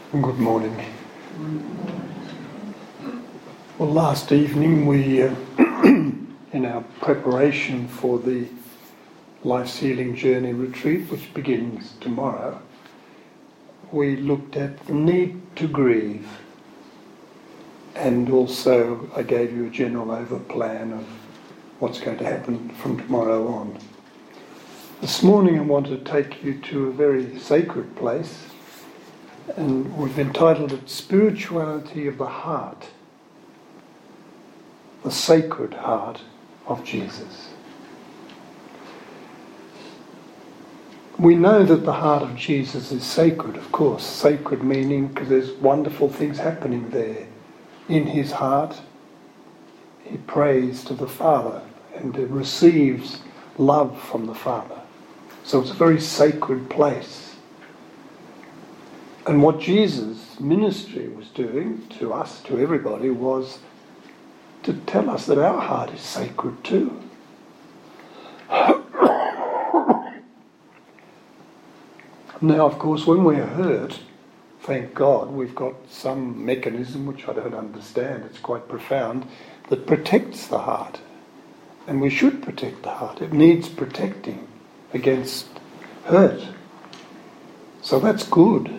Good morning. Well, last evening we, in our preparation for the Life's Healing Journey retreat, which begins tomorrow, we looked at the need to grieve, and also I gave you a general over-plan of what's going to happen from tomorrow on. This morning I want to take you to a very sacred place, and we've entitled it Spirituality of the Heart, the Sacred Heart of Jesus. We know that the heart of Jesus is sacred, of course. Sacred meaning because there's wonderful things happening there. In his heart, he prays to the Father and receives love from the Father. So it's a very sacred place. And what Jesus' ministry was doing to us, to everybody, was to tell us that our heart is sacred too. Now, of course, when we're hurt, thank God, we've got some mechanism, which I don't understand, it's quite profound, that protects the heart. And we should protect the heart. It needs protecting against hurt. So that's good.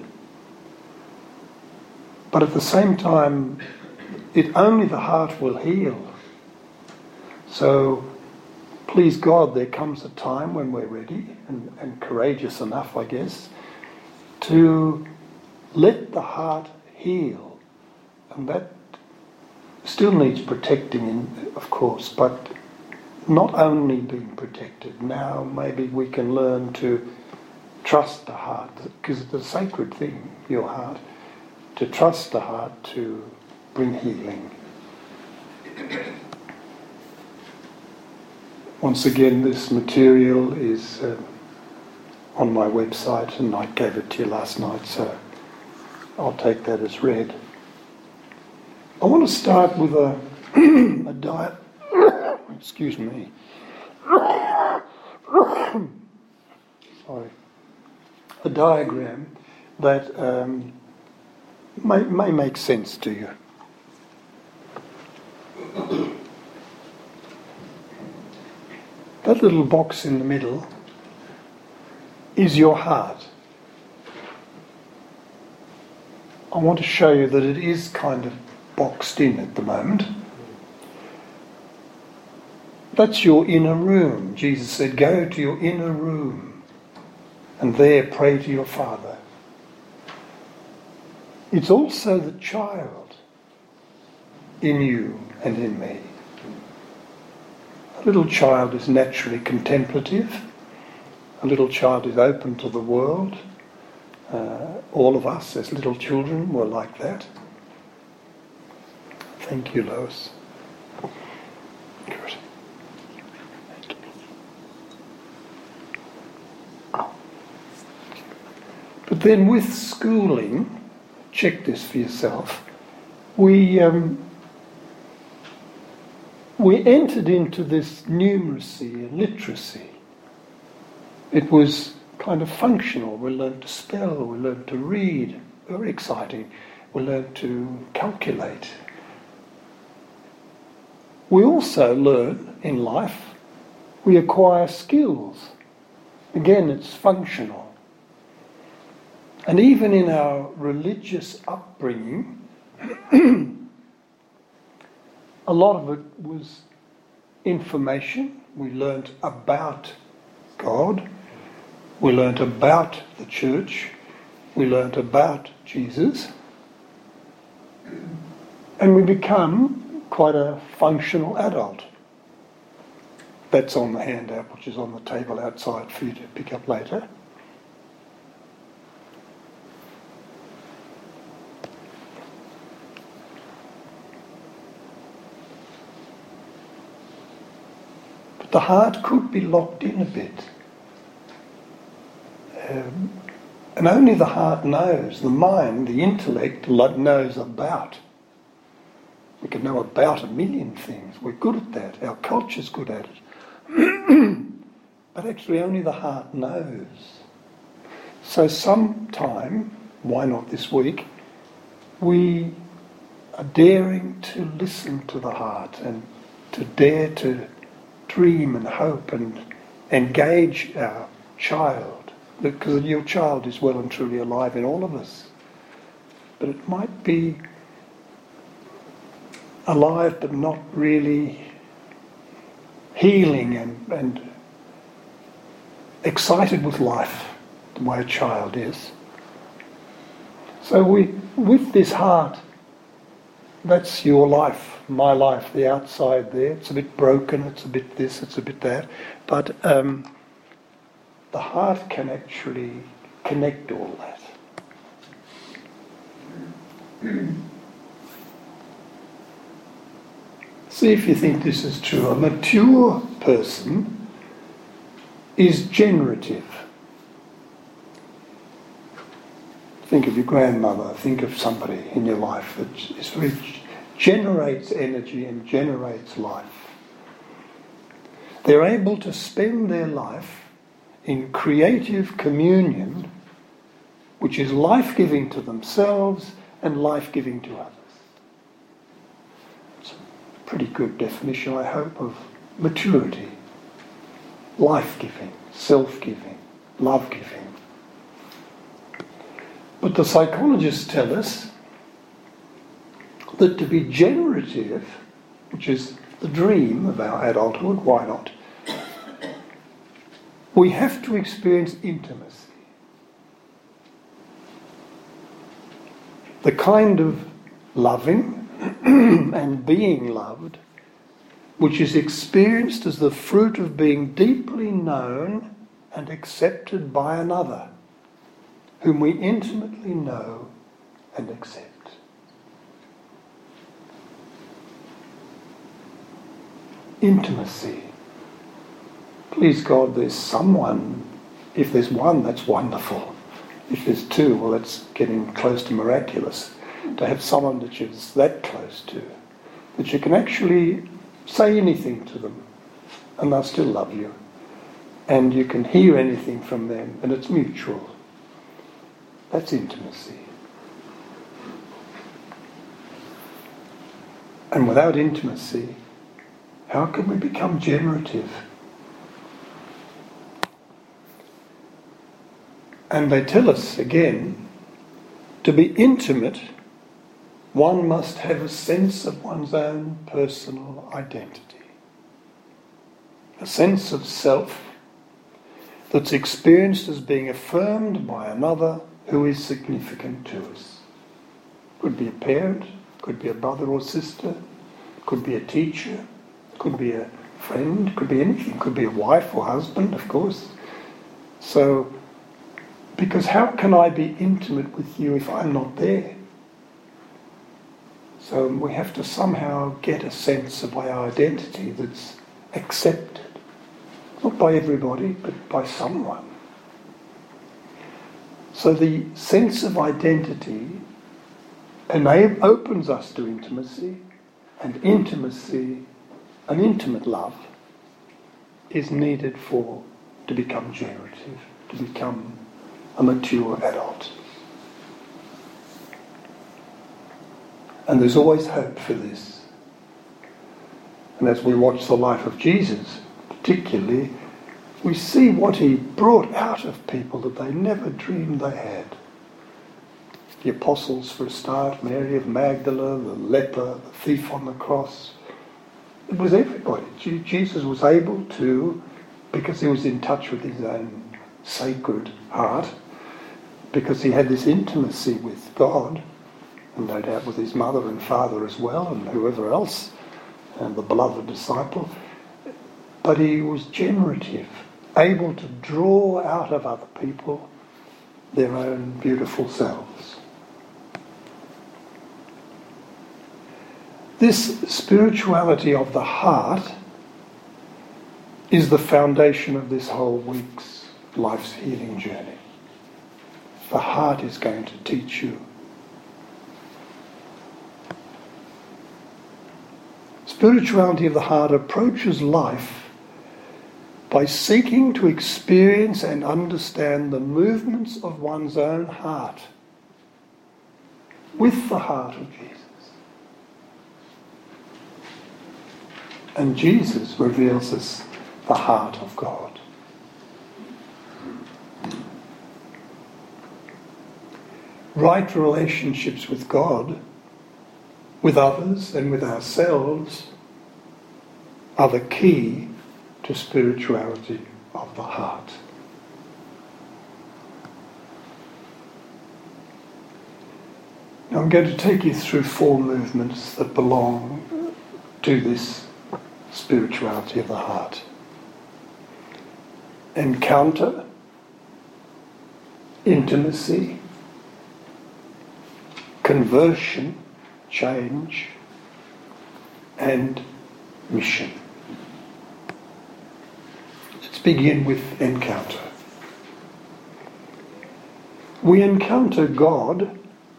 But at the same time, only the heart will heal. So, please God, there comes a time when we're ready and courageous enough, I guess, to let the heart heal. And that still needs protecting, of course, but not only being protected. Now maybe we can learn to trust the heart, because it's a sacred thing, your heart. To trust the heart to bring healing. Once again, this material is on my website, and I gave it to you last night, so I'll take that as read. I want to start with a excuse me. Sorry. A diagram that may make sense to you. That little box in the middle is your heart. I want to show you that it is kind of boxed in at the moment. That's your inner room. Jesus said, go to your inner room and there pray to your Father. It's also the child in you and in me. A little child is naturally contemplative. A little child is open to the world. All of us as little children were like that. Thank you, Lois. Good. Thank you. But then with schooling, check this for yourself, we entered into this numeracy and literacy. It was kind of functional. We learned to spell, we learned to read, very exciting. We learned to calculate. We also learn in life, we acquire skills. Again, it's functional. And even in our religious upbringing, a lot of it was information. We learnt about God. We learnt about the church. We learnt about Jesus. And we become quite a functional adult. That's on the handout, which is on the table outside for you to pick up later. The heart could be locked in a bit. And only the heart knows, the mind, the intellect knows about. We can know about a million things. We're good at that. Our culture's good at it. But actually only the heart knows. So sometime, why not this week, we are daring to listen to the heart and to dare to dream and hope and engage our child, because your child is well and truly alive in all of us. But it might be alive but not really healing and excited with life the way a child is. So with this heart, that's your life, my life, the outside there. It's a bit broken, it's a bit this, it's a bit that. But the heart can actually connect all that. See if you think this is true. A mature person is generative. Think of your grandmother, think of somebody in your life that is very generates energy and generates life. They're able to spend their life in creative communion, which is life-giving to themselves and life-giving to others. It's a pretty good definition, I hope, of maturity. Life-giving, self-giving, love-giving. But the psychologists tell us that to be generative, which is the dream of our adulthood, why not? We have to experience intimacy. The kind of loving and being loved which is experienced as the fruit of being deeply known and accepted by another, whom we intimately know and accept. Intimacy. Please God, there's someone. If there's one, that's wonderful. If there's two, well, that's getting close to miraculous. To have someone that you're that close to, that you can actually say anything to them and they'll still love you. And you can hear anything from them and it's mutual. That's intimacy. And without intimacy, how can we become generative? And they tell us again, to be intimate, one must have a sense of one's own personal identity. A sense of self that's experienced as being affirmed by another who is significant to us. Could be a parent, could be a brother or sister, could be a teacher, could be a friend, could be anything, could be a wife or husband, of course. So, because how can I be intimate with you if I'm not there? So we have to somehow get a sense of my identity that's accepted. Not by everybody, but by someone. So the sense of identity opens us to intimacy, and intimacy, an intimate love, is needed to become generative, to become a mature adult. And there's always hope for this. And as we watch the life of Jesus, particularly, we see what he brought out of people that they never dreamed they had. The apostles for a start, Mary of Magdala, the leper, the thief on the cross. It was everybody. Jesus was able to, because he was in touch with his own sacred heart, because he had this intimacy with God, and no doubt with his mother and father as well, and whoever else, and the beloved disciple. But he was generative, able to draw out of other people their own beautiful selves. This spirituality of the heart is the foundation of this whole week's life's healing journey. The heart is going to teach you. Spirituality of the heart approaches life by seeking to experience and understand the movements of one's own heart with the heart of Jesus. And Jesus reveals us the heart of God. Right relationships with God, with others and with ourselves are the key to spirituality of the heart. Now I'm going to take you through 4 movements that belong to this spirituality of the heart. Encounter, intimacy, conversion, change, and mission. Let's begin with encounter. We encounter God,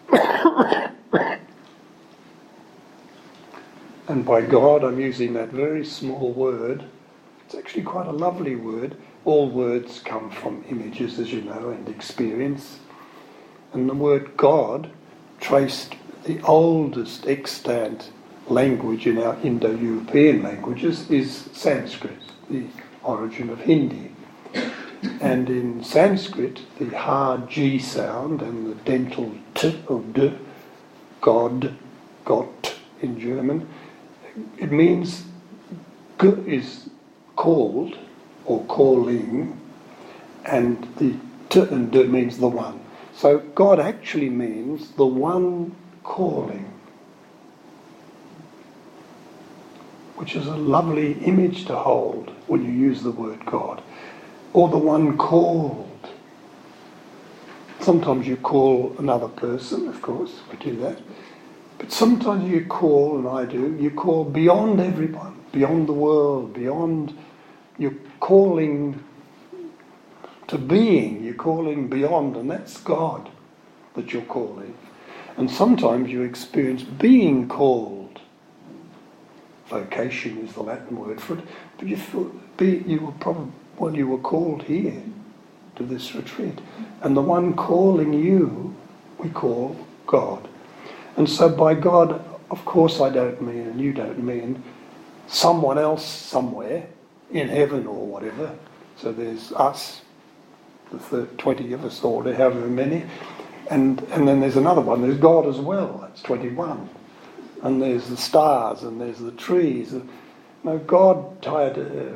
and by God I'm using that very small word. It's actually quite a lovely word. All words come from images, as you know, and experience. And the word God, traced the oldest extant language in our Indo-European languages, is Sanskrit, the origin of Hindi. And in Sanskrit, the hard G sound and the dental T or D, God, Gott in German, it means G is called or calling, and the T and D means the one. So God actually means the one calling, which is a lovely image to hold when you use the word God. Or the one called. Sometimes you call another person, of course, we do that. But sometimes you call, and I do, you call beyond everyone, beyond the world, beyond, you're calling to being, you're calling beyond, and that's God that you're calling. And sometimes you experience being called. Vocation is the Latin word for it, but you were called here to this retreat. And the one calling you, we call God. And so by God, of course I don't mean, and you don't mean, someone else somewhere, in heaven or whatever. So there's us, the 20 of us, or however many. And then there's another one, there's God as well, that's 21. And there's the stars, and there's the trees. No, God, de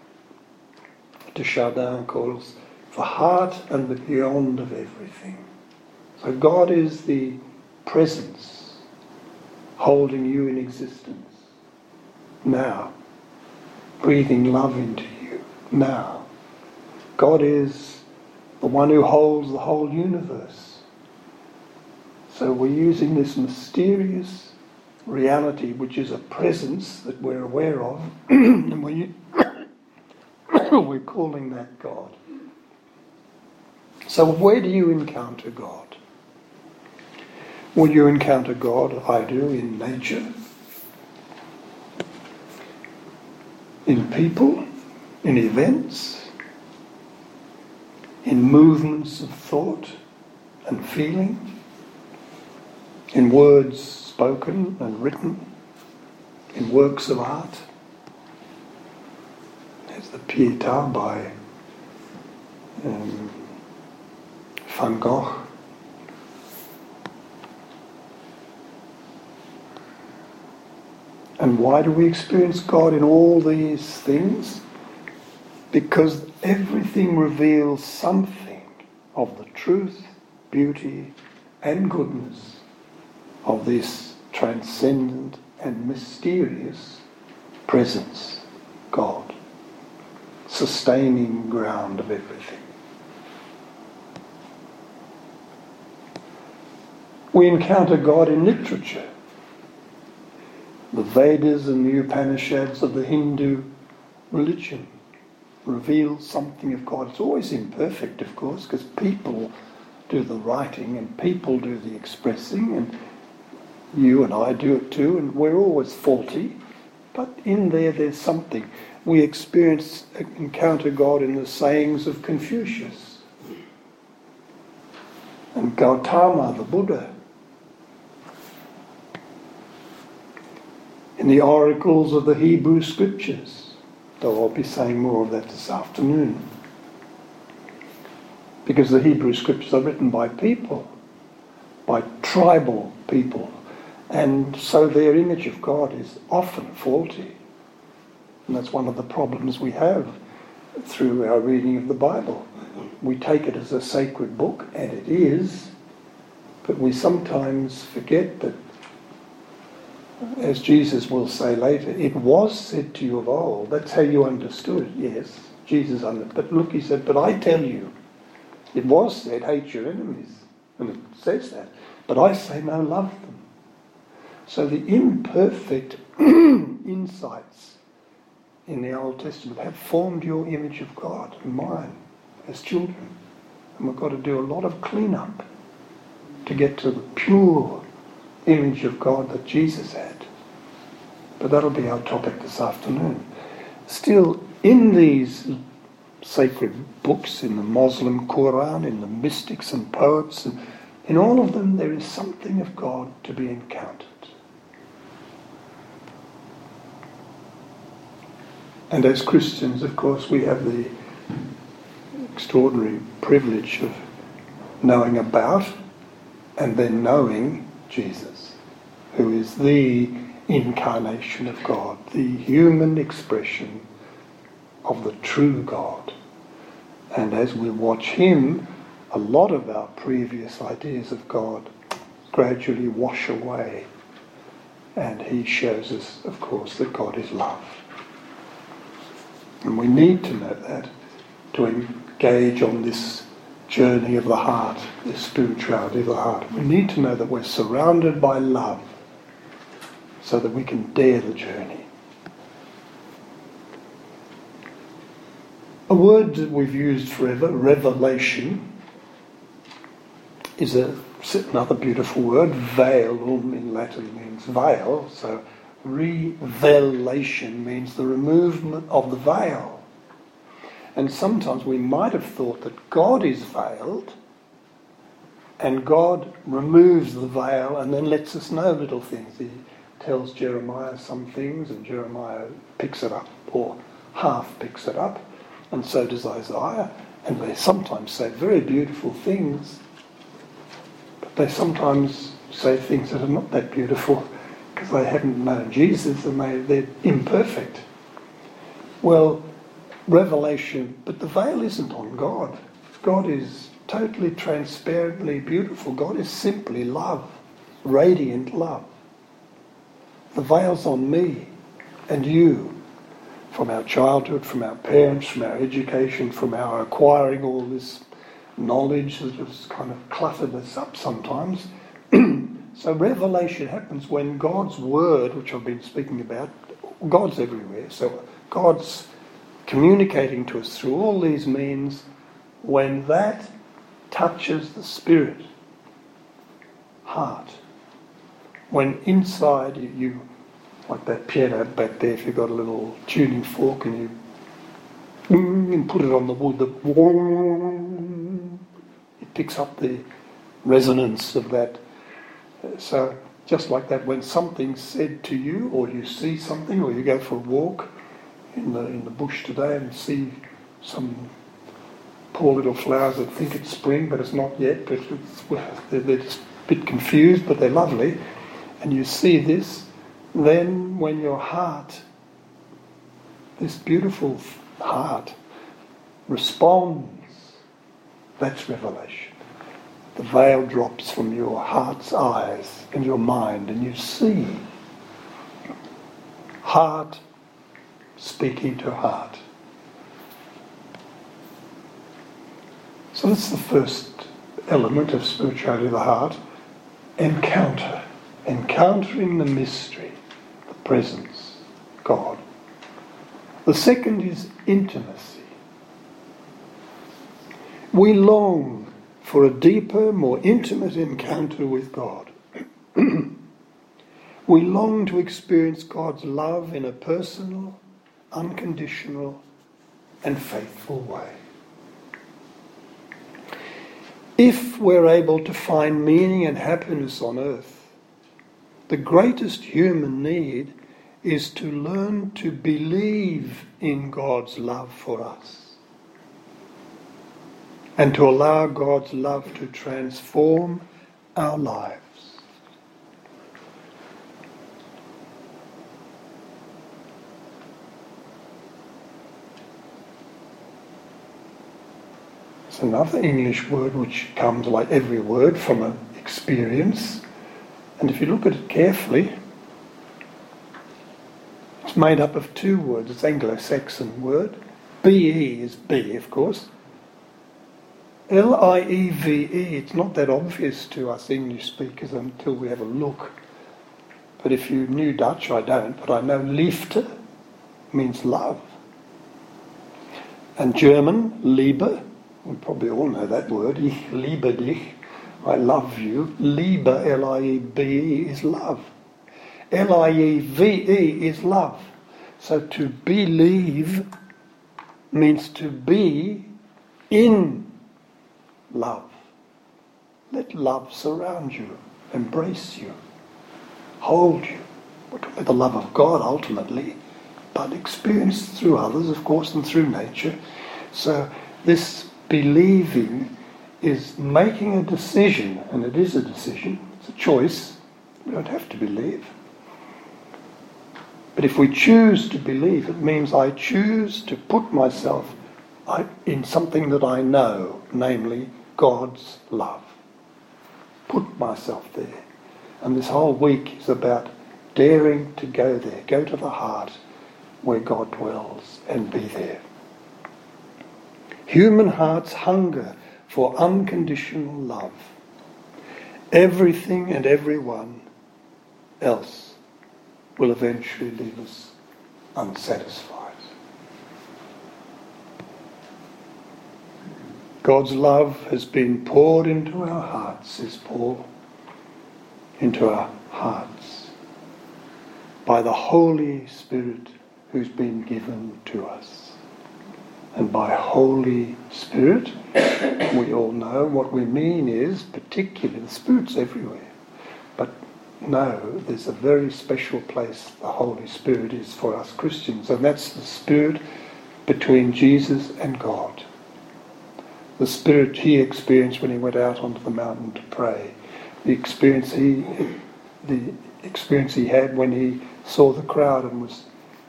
Chardin calls the heart and the beyond of everything. So God is the presence holding you in existence now, breathing love into you now. God is the one who holds the whole universe. So we're using this mysterious reality, which is a presence that we're aware of, and we're calling that God. So where do you encounter God? Well, you encounter God, I do, in nature, in people, in events, in movements of thought and feeling, in words spoken and written, in works of art. There's the Pietà by Van Gogh. And why do we experience God in all these things? Because everything reveals something of the truth, beauty, and goodness of this transcendent and mysterious presence, God, sustaining ground of everything. We encounter God in literature. The Vedas and the Upanishads of the Hindu religion reveal something of God. It's always imperfect, of course, because people do the writing and people do the expressing, and you and I do it too, and we're always faulty. But in there's something. We encounter God in the sayings of Confucius and Gautama, the Buddha, in the oracles of the Hebrew Scriptures, though I'll be saying more of that this afternoon. Because the Hebrew Scriptures are written by people, by tribal people, and so their image of God is often faulty. And that's one of the problems we have through our reading of the Bible. We take it as a sacred book, and it is, but we sometimes forget that, as Jesus will say later, it was said to you of old. That's how you understood it. Yes, Jesus understood. But look, he said, but I tell you, it was said, hate your enemies. And it says that. But I say no, love them. So the imperfect insights in the Old Testament have formed your image of God and mine as children. And we've got to do a lot of clean-up to get to the pure image of God that Jesus had. But that'll be our topic this afternoon. Still, in these sacred books, in the Muslim Quran, in the mystics and poets, and in all of them there is something of God to be encountered. And as Christians, of course, we have the extraordinary privilege of knowing about and then knowing Jesus, who is the incarnation of God, the human expression of the true God. And as we watch him, a lot of our previous ideas of God gradually wash away. And he shows us, of course, that God is love. And we need to know that to engage on this journey of the heart, this spirituality of the heart. We need to know that we're surrounded by love so that we can dare the journey. A word that we've used forever, revelation, is another beautiful word. Veilum in Latin means veil, so revelation means the removal of the veil. And sometimes we might have thought that God is veiled and God removes the veil and then lets us know little things. He tells Jeremiah some things and Jeremiah picks it up, or half picks it up, and so does Isaiah. And they sometimes say very beautiful things, but they sometimes say things that are not that beautiful because they haven't known Jesus and they're imperfect. Well, revelation, but the veil isn't on God. God is totally transparently beautiful. God is simply love, radiant love. The veil's on me and you, from our childhood, from our parents, from our education, from our acquiring all this knowledge that has kind of cluttered us up sometimes. So revelation happens when God's word, which I've been speaking about, God's everywhere. So God's communicating to us through all these means. When that touches the spirit, heart, when inside you, like that piano back there, if you've got a little tuning fork and you put it on the wood, it picks up the resonance of that. So just like that, when something's said to you, or you see something, or you go for a walk in the bush today and see some poor little flowers that think it's spring, but it's not yet, but they're just a bit confused, but they're lovely, and you see this, then when your heart, this beautiful heart, responds, that's revelation. The veil drops from your heart's eyes and your mind, and you see heart speaking to heart. So that's the first element of spirituality of the heart, encountering the mystery, the presence, God. The second is intimacy. We long for a deeper, more intimate encounter with God. We long to experience God's love in a personal, unconditional, and faithful way. If we're able to find meaning and happiness on earth, the greatest human need is to learn to believe in God's love for us and to allow God's love to transform our lives. It's another English word which comes, like every word, from an experience. And if you look at it carefully, it's made up of two words. It's an Anglo-Saxon word. B-E is B, of course. L-I-E-V-E, it's not that obvious to us English speakers until we have a look. But if you knew Dutch, I don't, but I know liefde means love. And German, Liebe, we probably all know that word. Ich liebe dich, I love you. Liebe, L-I-E-B-E, is love. L-I-E-V-E is love. So to believe means to be in love. Let love surround you, embrace you, hold you. We're talking about the love of God ultimately, but experienced through others, of course, and through nature. So this believing is making a decision, and it is a decision, it's a choice. We don't have to believe. But if we choose to believe, it means I choose to put myself in something that I know, namely God's love. Put myself there. And this whole week is about daring to go there, go to the heart where God dwells and be there. Human hearts hunger for unconditional love. Everything and everyone else will eventually leave us unsatisfied. God's love has been poured into our hearts, says Paul, into our hearts by the Holy Spirit who's been given to us. And by Holy Spirit, we all know what we mean is, particularly, the Spirit's everywhere. But no, there's a very special place the Holy Spirit is for us Christians, and that's the Spirit between Jesus and God. The Spirit he experienced when he went out onto the mountain to pray. The experience he had when he saw the crowd and was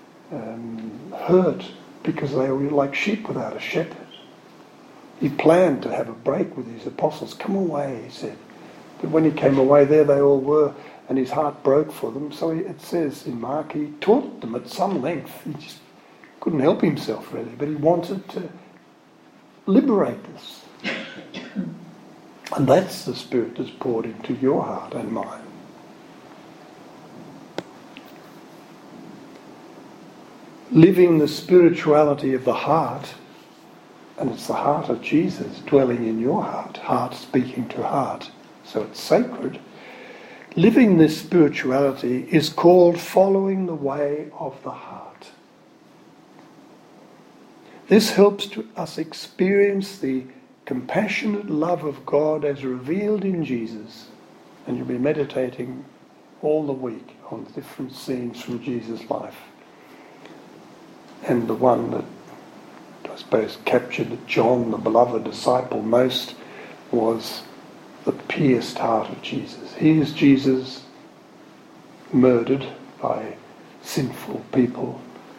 hurt because they were like sheep without a shepherd. He planned to have a break with his apostles. Come away, he said. But when he came away, there they all were, and his heart broke for them. So it says in Mark, he taught them at some length. He just couldn't help himself, really, but he wanted to liberate us. And that's the Spirit that's poured into your heart and mine. Living the spirituality of the heart, and it's the heart of Jesus dwelling in your heart speaking to heart, so it's sacred. Living this spirituality is called following the way of the heart. This helps us experience the compassionate love of God as revealed in Jesus, and you'll be meditating all the week on different scenes from Jesus' life. And the one that I suppose captured John, the beloved disciple, most was the pierced heart of Jesus. Here's Jesus murdered by sinful people,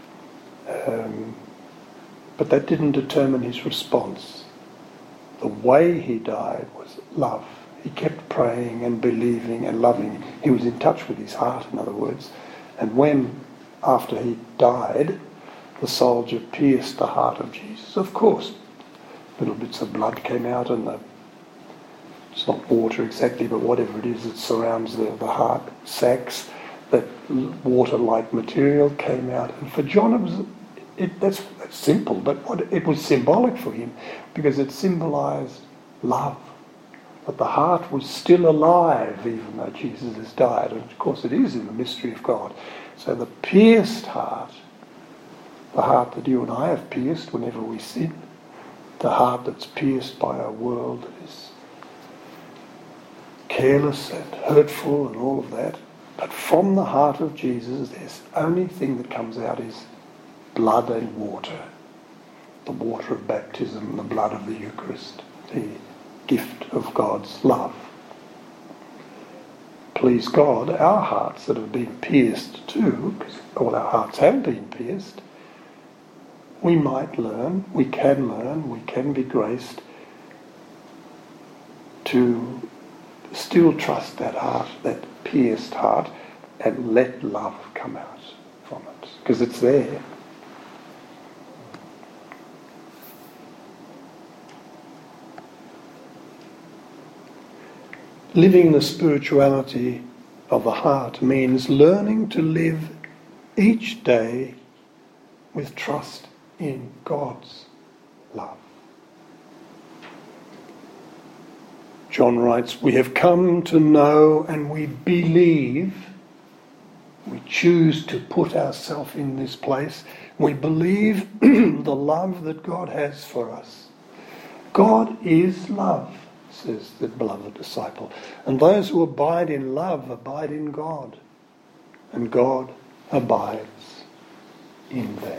but that didn't determine his response. The way he died was love. He kept praying and believing and loving. He was in touch with his heart, in other words. And when, after he died, the soldier pierced the heart of Jesus, of course, little bits of blood came out, and it's not water exactly, but whatever it is that surrounds the heart sacs, that water-like material came out. And for John, that's simple, but it was symbolic for him, because it symbolised love. But the heart was still alive, even though Jesus has died. And of course it is in the mystery of God. So the pierced heart, the heart that you and I have pierced whenever we sin, the heart that's pierced by a world that is careless and hurtful and all of that, but from the heart of Jesus, the only thing that comes out is blood and water. The water of baptism, the blood of the Eucharist, the gift of God's love. Please God, our hearts that have been pierced too, because all our hearts have been pierced, we might learn, we can be graced to still trust that heart, that pierced heart, and let love come out from it, because it's there. Living the spirituality of the heart means learning to live each day with trust in God's love. John writes, we have come to know and we believe, we choose to put ourselves in this place, we believe the love that God has for us. God is love, says the beloved disciple. And those who abide in love abide in God, and God abides in them.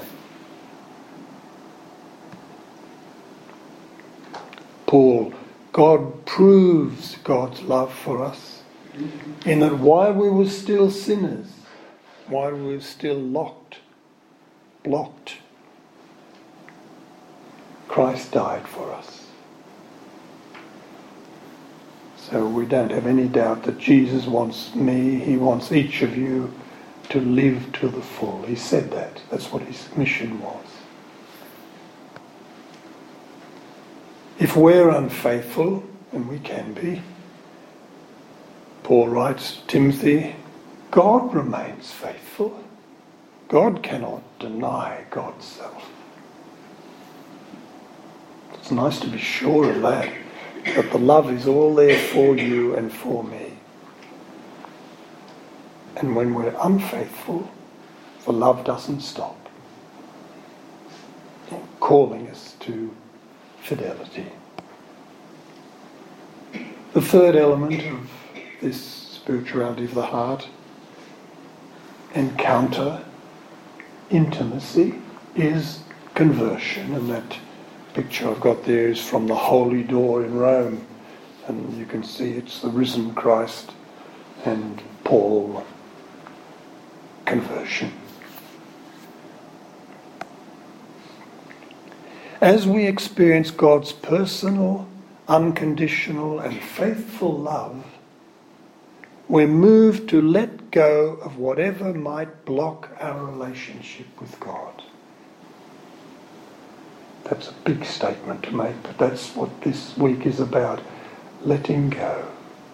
Paul, God proves God's love for us in that while we were still sinners, while we were still blocked, Christ died for us. So we don't have any doubt that Jesus wants me, he wants each of you to live to the full. He said that. That's what his mission was. If we're unfaithful, and we can be, Paul writes to Timothy, God remains faithful. God cannot deny God's self. It's nice to be sure of that the love is all there for you and for me. And when we're unfaithful, the love doesn't stop, calling us to fidelity. The third element of this spirituality of the heart, encounter, intimacy, is conversion. And that picture I've got there is from the Holy Door in Rome. And you can see it's the risen Christ and Paul. Conversion. As we experience God's personal, unconditional and faithful love, we're moved to let go of whatever might block our relationship with God. That's a big statement to make, but that's what this week is about. Letting go.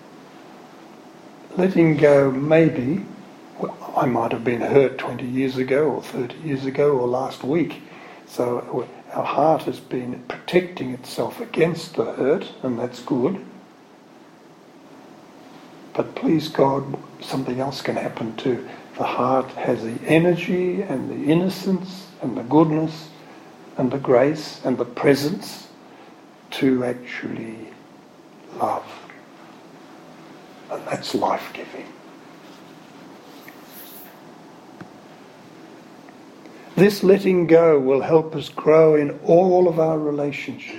Letting go, maybe, I might have been hurt 20 years ago or 30 years ago or last week. So our heart has been protecting itself against the hurt, and that's good. But please God, something else can happen too. The heart has the energy and the innocence and the goodness and the grace and the presence to actually love. And that's life-giving. This letting go will help us grow in all of our relationships.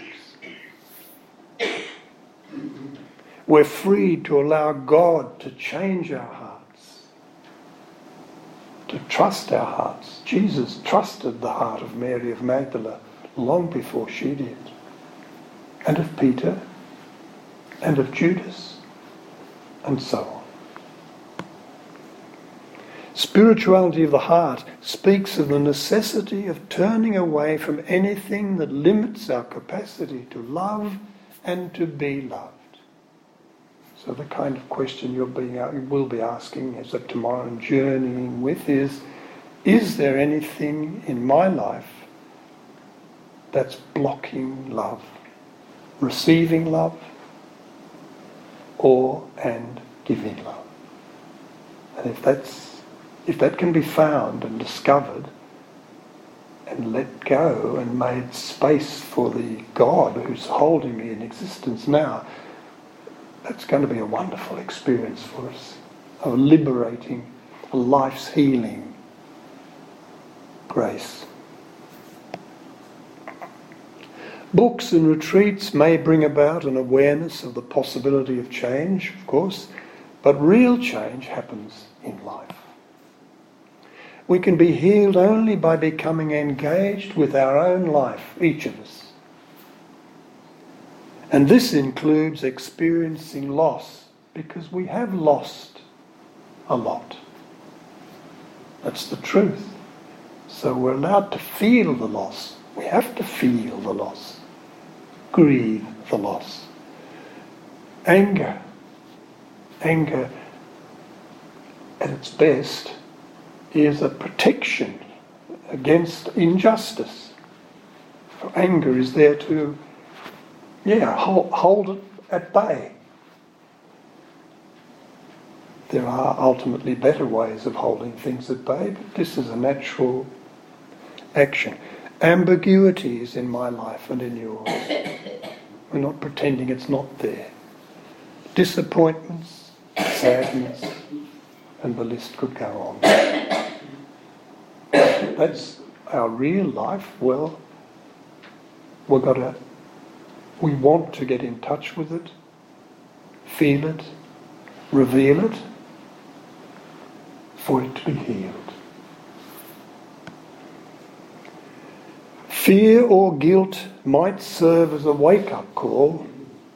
We're free to allow God to change our hearts, to trust our hearts. Jesus trusted the heart of Mary of Magdala long before she did, and of Peter, and of Judas, and so on. Spirituality of the heart speaks of the necessity of turning away from anything that limits our capacity to love and to be loved. So the kind of question you will be asking as of tomorrow and journeying with is there anything in my life that's blocking love, receiving love, and giving love? And if that can be found and discovered and let go and made space for the God who's holding me in existence now, that's going to be a wonderful experience for us of liberating for life's healing grace. Books and retreats may bring about an awareness of the possibility of change, of course, but real change happens in life. We can be healed only by becoming engaged with our own life, each of us. And this includes experiencing loss, because we have lost a lot. That's the truth. So we're allowed to feel the loss. We have to feel the loss. Grieve the loss. Anger. Anger, at its best, is a protection against injustice. For anger is there to, hold it at bay. There are ultimately better ways of holding things at bay, but this is a natural action. Ambiguities in my life and in yours. We're not pretending it's not there. Disappointments, sadness, and the list could go on. That's our real life. Well, we want to get in touch with it, feel it, reveal it, for it to be healed. Fear or guilt might serve as a wake-up call,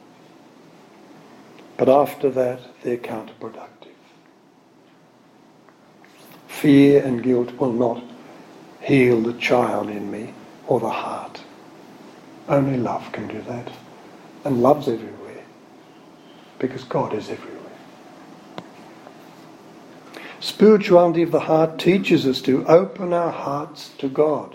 but after that they're counterproductive. Fear and guilt will not heal the child in me or the heart. Only love can do that. And love's everywhere, because God is everywhere. Spirituality of the heart teaches us to open our hearts to God.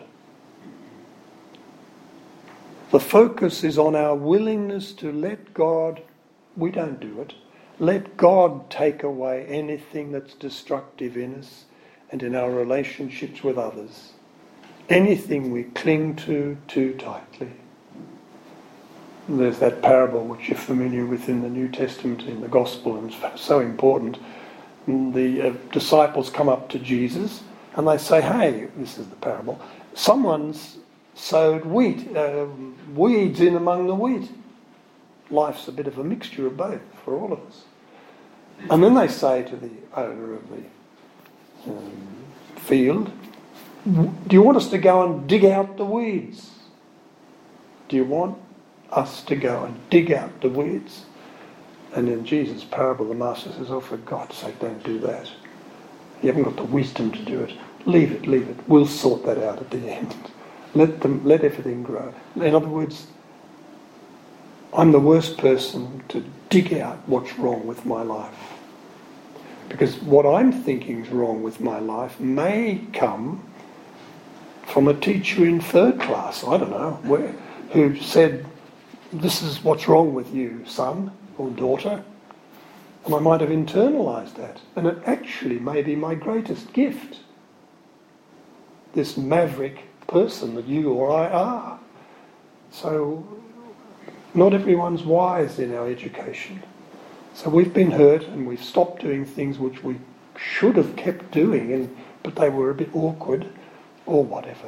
The focus is on our willingness to let God, we don't do it, let God take away anything that's destructive in us and in our relationships with others. Anything we cling to too tightly. There's that parable which you're familiar with in the New Testament, in the Gospel, and it's so important. The disciples come up to Jesus and they say, hey, this is the parable, someone's sowed weeds in among the wheat. Life's a bit of a mixture of both for all of us. And then they say to the owner of the field, do you want us to go and dig out the weeds? Do you want us to go and dig out the weeds? And in Jesus' parable, the master says, oh, for God's sake, don't do that. You haven't got the wisdom to do it. Leave it. We'll sort that out at the end. Let everything grow. In other words, I'm the worst person to dig out what's wrong with my life. Because what I'm thinking is wrong with my life may come from a teacher in third class, I don't know, who said, this is what's wrong with you, son or daughter. And I might have internalised that. And it actually may be my greatest gift. This maverick person that you or I are. So not everyone's wise in our education. So we've been hurt and we've stopped doing things which we should have kept doing, but they were a bit awkward or whatever.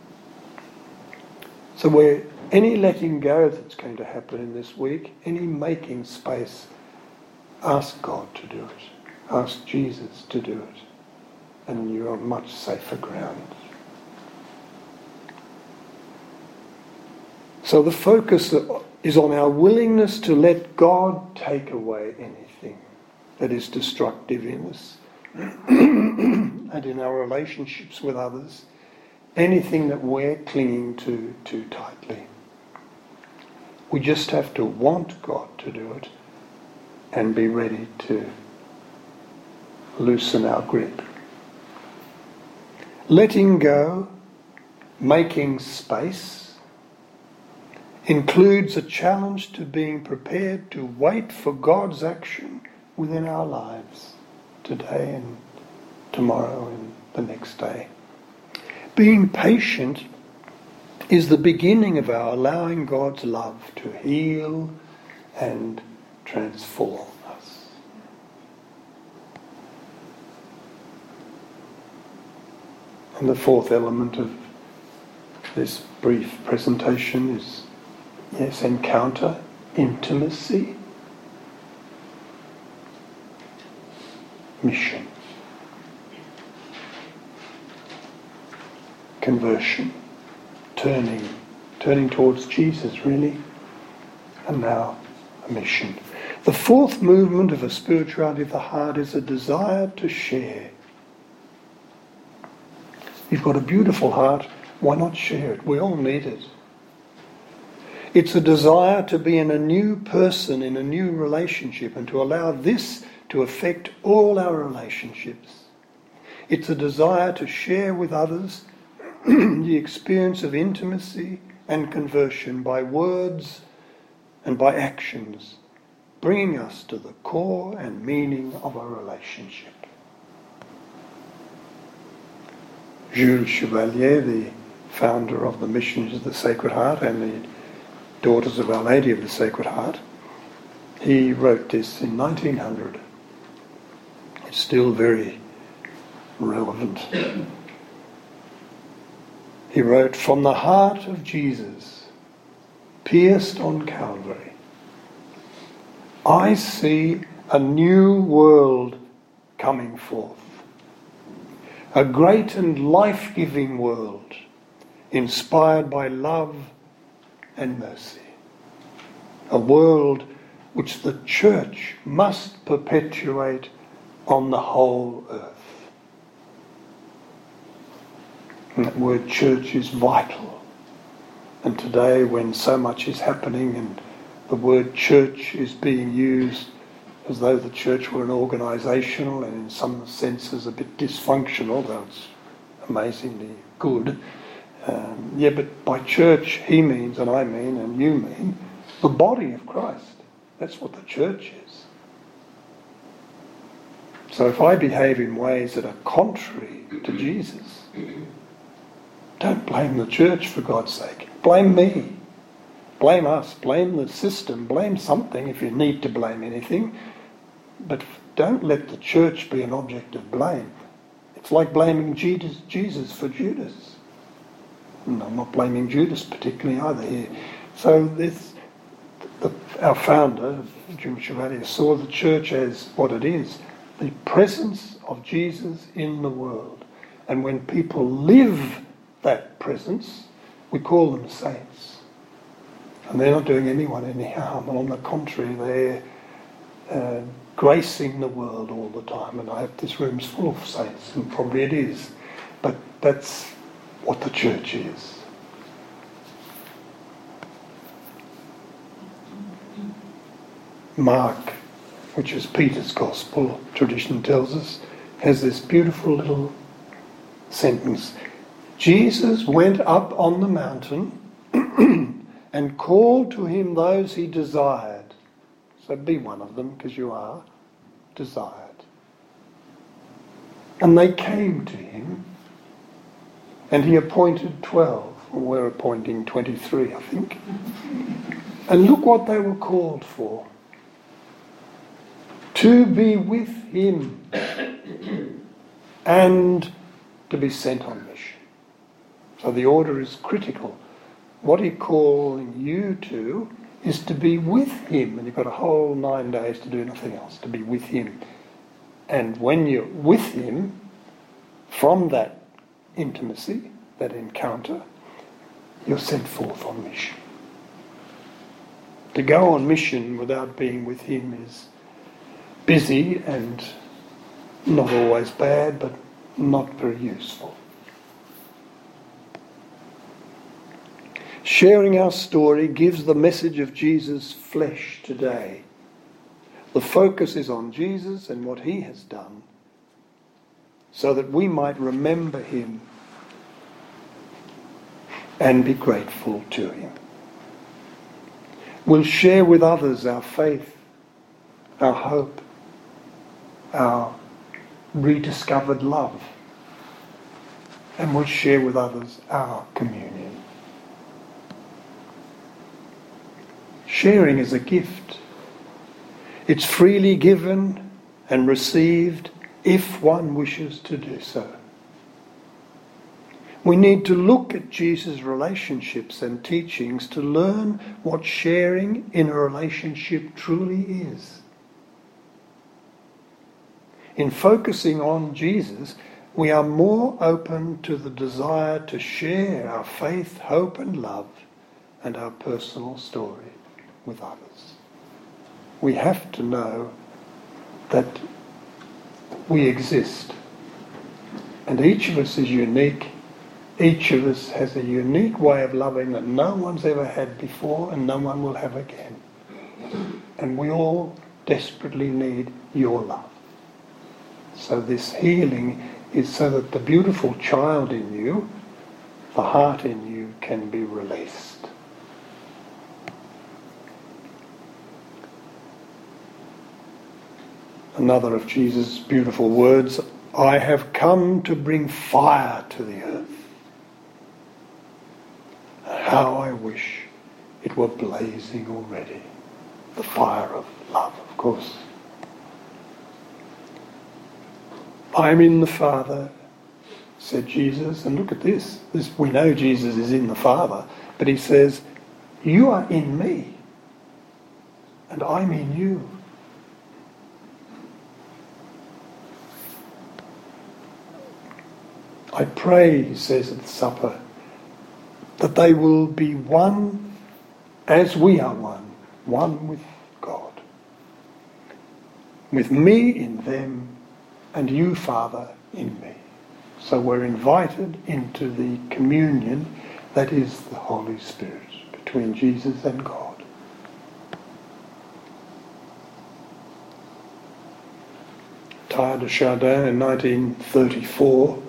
So where any letting go that's going to happen in this week, any making space, ask God to do it. Ask Jesus to do it. And you're on much safer ground. So the focus is on our willingness to let God take away anything that is destructive in us and in our relationships with others, anything that we're clinging to too tightly. We just have to want God to do it and be ready to loosen our grip. Letting go, making space, includes a challenge to being prepared to wait for God's action within our lives today and tomorrow and the next day. Being patient is the beginning of our allowing God's love to heal and transform us. And the fourth element of this brief presentation is, yes, encounter, intimacy, mission, conversion, turning towards Jesus, really, and now a mission. The fourth movement of a spirituality of the heart is a desire to share. You've got a beautiful heart, why not share it? We all need it. It's a desire to be in a new person, in a new relationship, and to allow this to affect all our relationships. It's a desire to share with others the experience of intimacy and conversion by words and by actions, bringing us to the core and meaning of a relationship. Jules Chevalier, the founder of the Missions of the Sacred Heart and the Daughters of Our Lady of the Sacred Heart, he wrote this in 1900. It's still very relevant. He wrote, "From the heart of Jesus, pierced on Calvary, I see a new world coming forth. A great and life-giving world, inspired by love and mercy. A world which the Church must perpetuate on the whole earth." And that word church is vital. And today, when so much is happening and the word church is being used as though the church were an organisational and in some senses a bit dysfunctional, though it's amazingly good. But by church he means, and I mean, and you mean, the body of Christ. That's what the church is. So if I behave in ways that are contrary to Jesus, don't blame the church, for God's sake. Blame me. Blame us. Blame the system. Blame something if you need to blame anything. But don't let the church be an object of blame. It's like blaming Jesus for Judas. And I'm not blaming Judas particularly either here. So our founder, Jules Chevalier, saw the church as what it is, the presence of Jesus in the world. And when people live that presence, we call them saints. And they're not doing anyone any harm. And on the contrary, they're gracing the world all the time. And I hope this room's full of saints, and probably it is. But that's what the church is. Mark, which is Peter's Gospel, tradition tells us, has this beautiful little sentence. Jesus went up on the mountain and called to him those he desired. So be one of them, because you are desired. And they came to him, and he appointed 12. We're appointing 23, I think. And look what they were called for. To be with him and to be sent on mission. So the order is critical. What he's calling you to is to be with him. And you've got a whole 9 days to do nothing else, to be with him. And when you're with him, from that intimacy, that encounter, you're sent forth on mission. To go on mission without being with him is busy and not always bad, but not very useful. Sharing our story gives the message of Jesus flesh today. The focus is on Jesus and what he has done, so that we might remember him and be grateful to him. We'll share with others our faith, our hope, our rediscovered love, and we'll share with others our communion. Sharing is a gift. It's freely given and received if one wishes to do so. We need to look at Jesus' relationships and teachings to learn what sharing in a relationship truly is. In focusing on Jesus, we are more open to the desire to share our faith, hope and love and our personal story with others. We have to know that we exist, and each of us is unique. Each of us has a unique way of loving that no one's ever had before and no one will have again. And we all desperately need your love. So this healing is so that the beautiful child in you, the heart in you, can be released. Another of Jesus' beautiful words, I have come to bring fire to the earth. How I wish it were blazing already. The fire of love, of course. I'm in the Father, said Jesus, and look at this. We know Jesus is in the Father, but he says, you are in me, and I'm in you. I pray, he says at the supper, that they will be one as we are one with God. With me in them and you, Father, in me. So we're invited into the communion that is the Holy Spirit between Jesus and God. Teilhard de Chardin in 1934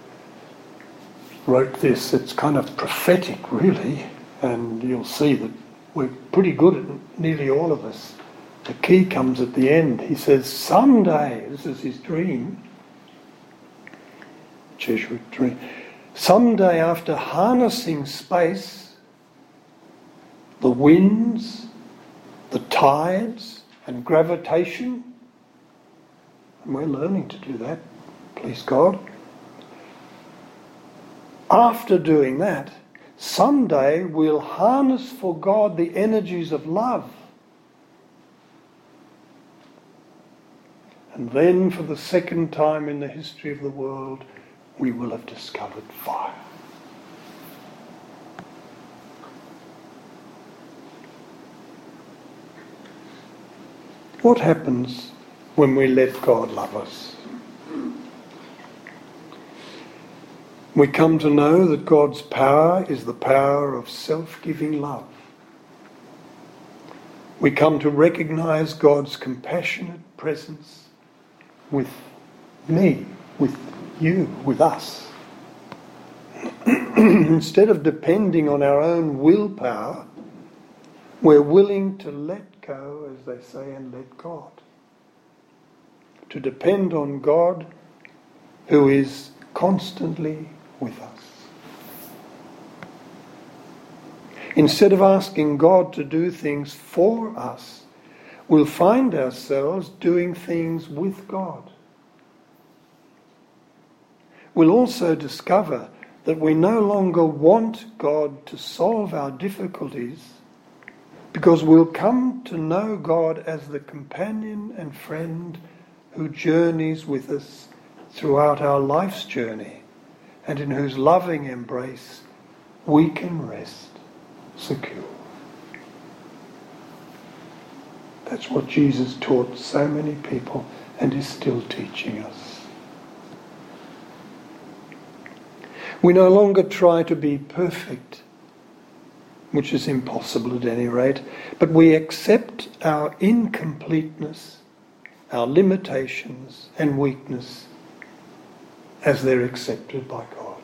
wrote this. It's kind of prophetic, really, and you'll see that we're pretty good at nearly all of us. The key comes at the end. He says, someday, this is his dream, Jesuit dream, someday after harnessing space, the winds, the tides and gravitation, and we're learning to do that, please God. After doing that, someday we'll harness for God the energies of love. And then for the second time in the history of the world, we will have discovered fire. What happens when we let God love us? We come to know that God's power is the power of self-giving love. We come to recognise God's compassionate presence with me, with you, with us. Instead of depending on our own willpower, we're willing to let go, as they say, and let God. To depend on God, who is constantly with us. Instead of asking God to do things for us, we'll find ourselves doing things with God. We'll also discover that we no longer want God to solve our difficulties, because we'll come to know God as the companion and friend who journeys with us throughout our life's journey, and in whose loving embrace we can rest secure. That's what Jesus taught so many people and is still teaching us. We no longer try to be perfect, which is impossible at any rate, but we accept our incompleteness, our limitations and weakness as they're accepted by God.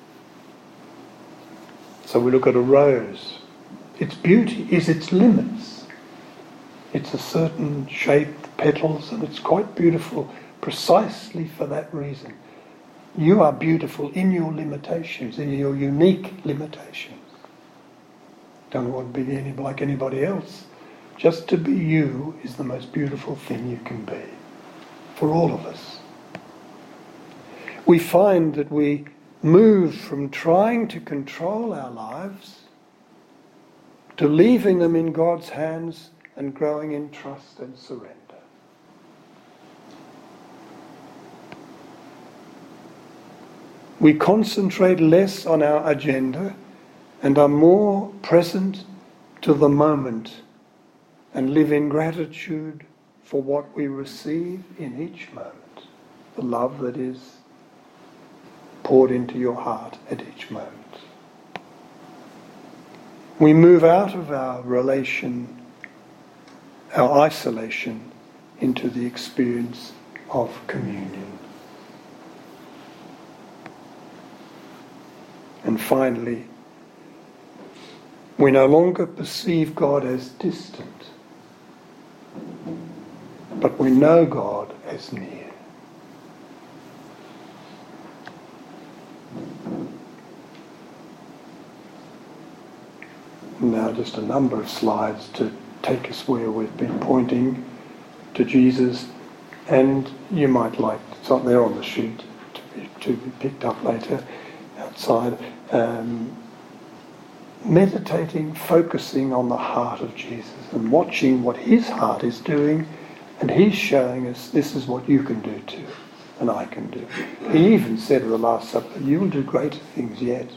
So we look at a rose. Its beauty is its limits. It's a certain shape, petals, and it's quite beautiful precisely for that reason. You are beautiful in your limitations, in your unique limitations. Don't want to be like anybody else. Just to be you is the most beautiful thing you can be, for all of us. We find that we move from trying to control our lives to leaving them in God's hands and growing in trust and surrender. We concentrate less on our agenda and are more present to the moment and live in gratitude for what we receive in each moment, the love that is poured into your heart at each moment. We move out of our isolation, into the experience of communion. And finally, we no longer perceive God as distant, but we know God as near. Now just a number of slides to take us where we've been pointing to Jesus, and you might like, it's not there on the sheet to be picked up later outside, meditating, focusing on the heart of Jesus and watching what his heart is doing, and he's showing us this is what you can do too, and I can do. He even said at the Last Supper, you will do greater things yet.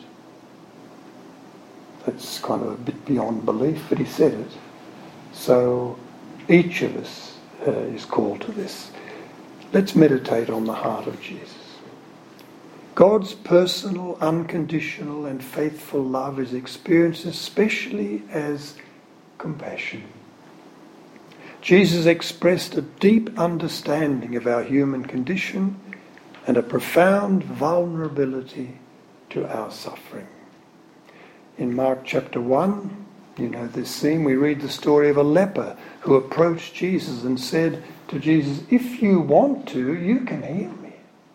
That's kind of a bit beyond belief, but he said it. So each of us is called to this. Let's meditate on the heart of Jesus. God's personal, unconditional and faithful love is experienced especially as compassion. Jesus expressed a deep understanding of our human condition and a profound vulnerability to our suffering. In Mark chapter 1, you know this scene, we read the story of a leper who approached Jesus and said to Jesus, if you want to, you can heal me.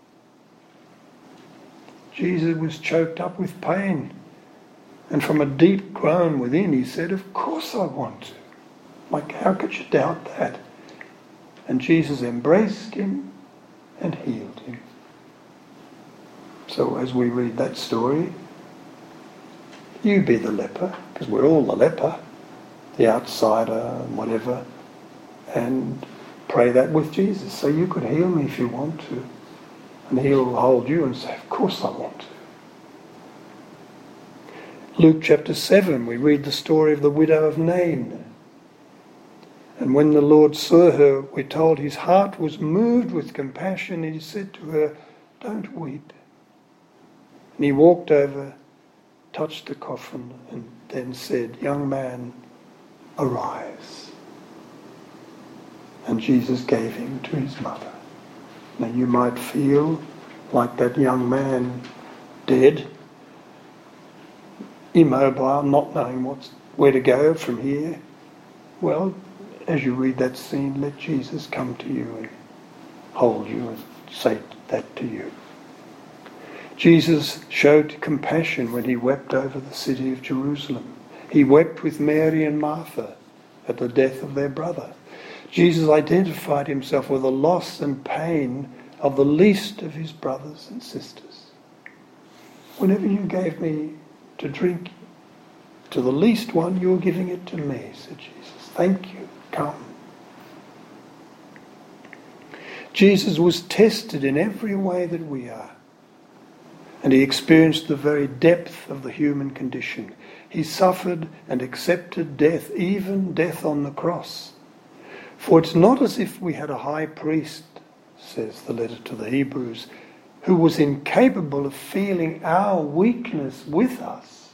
Jesus was choked up with pain, and from a deep groan within he said, of course I want to. Like, how could you doubt that? And Jesus embraced him and healed him. So as we read that story, you be the leper, because we're all the leper, the outsider, whatever, and pray that with Jesus. So you could heal me if you want to. And he'll hold you and say, of course I want to. Luke chapter 7, we read the story of the widow of Nain. And when the Lord saw her, we're told his heart was moved with compassion, and he said to her, don't weep. And he walked over, touched the coffin, and then said, young man, arise. And Jesus gave him to his mother. Now you might feel like that young man dead, immobile, not knowing where to go from here. Well, as you read that scene, let Jesus come to you and hold you and say that to you. Jesus showed compassion when he wept over the city of Jerusalem. He wept with Mary and Martha at the death of their brother. Jesus identified himself with the loss and pain of the least of his brothers and sisters. Whenever you gave me to drink to the least one, you were giving it to me, said Jesus. Thank you. Come. Jesus was tested in every way that we are. And he experienced the very depth of the human condition. He suffered and accepted death, even death on the cross. For it's not as if we had a high priest, says the letter to the Hebrews, who was incapable of feeling our weakness with us.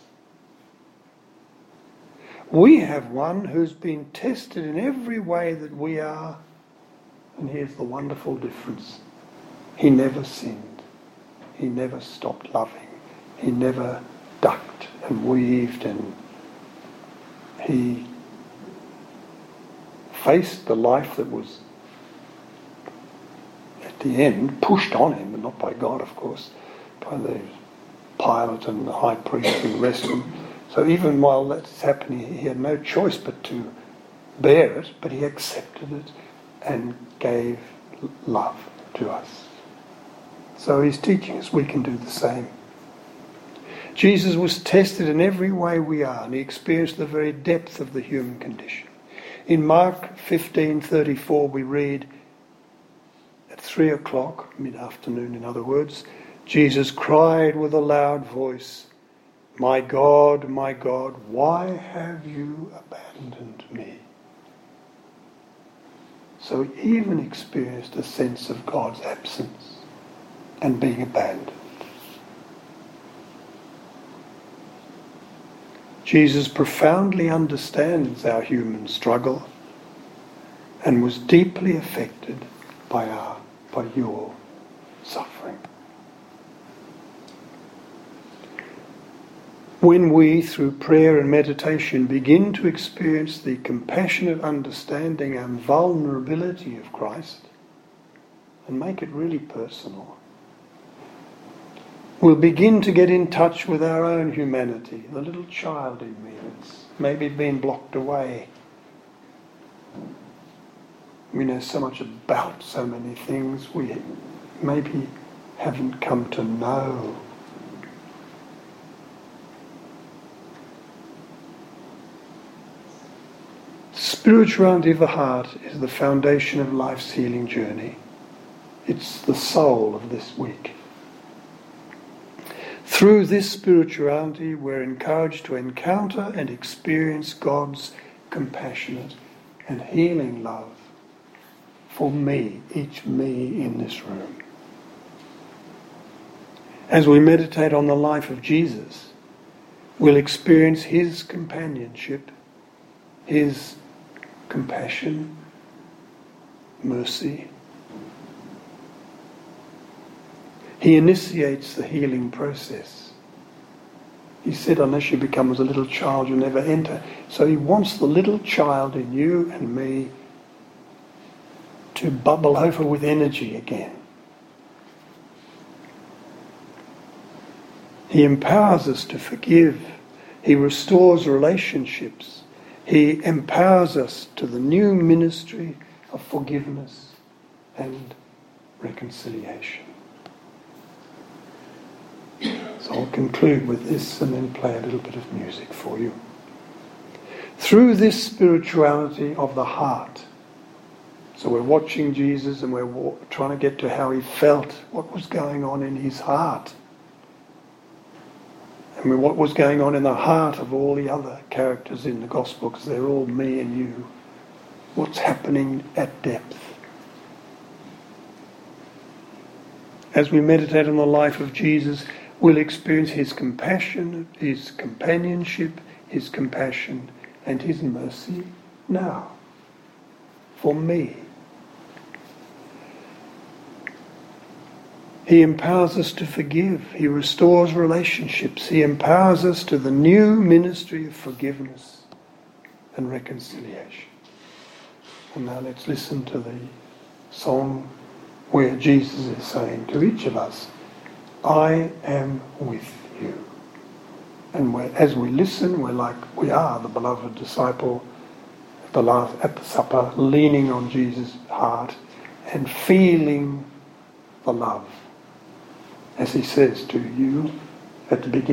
We have one who's been tested in every way that we are. And here's the wonderful difference. He never sinned. He never stopped loving. He never ducked and weaved, and he faced the life that was at the end pushed on him, but not by God, of course, by the Pilate and the high priest and the rest of them. So even while that's happening, he had no choice but to bear it, but he accepted it and gave love to us. So he's teaching us we can do the same. Jesus was tested in every way we are, and he experienced the very depth of the human condition. In Mark 15:34 we read, at 3 o'clock, mid-afternoon in other words, Jesus cried with a loud voice, my God, why have you abandoned me?" So he even experienced a sense of God's absence and being abandoned. Jesus profoundly understands our human struggle and was deeply affected by your suffering. When we, through prayer and meditation, begin to experience the compassionate understanding and vulnerability of Christ, and make it really personal, we'll begin to get in touch with our own humanity, the little child in me that's maybe been blocked away. We know so much about so many things we maybe haven't come to know. Spirituality of the heart is the foundation of life's healing journey. It's the soul of this week. Through this spirituality, we're encouraged to encounter and experience God's compassionate and healing love for me, each me in this room. As we meditate on the life of Jesus, we'll experience his companionship, his compassion, mercy. He initiates the healing process. He said, unless you become as a little child, you'll never enter. So he wants the little child in you and me to bubble over with energy again. He empowers us to forgive. He restores relationships. He empowers us to the new ministry of forgiveness and reconciliation. So I'll conclude with this and then play a little bit of music for you. Through this spirituality of the heart, so we're watching Jesus and we're trying to get to how he felt, what was going on in his heart. And what was going on in the heart of all the other characters in the Gospel, because they're all me and you. What's happening at depth. As we meditate on the life of Jesus, we'll experience his compassion, his companionship, his compassion, and his mercy now, for me. He empowers us to forgive. He restores relationships. He empowers us to the new ministry of forgiveness and reconciliation. And now let's listen to the song where Jesus is saying to each of us, I am with you. And as we listen, we're like we are the beloved disciple at the supper, leaning on Jesus' heart and feeling the love. As he says to you at the beginning.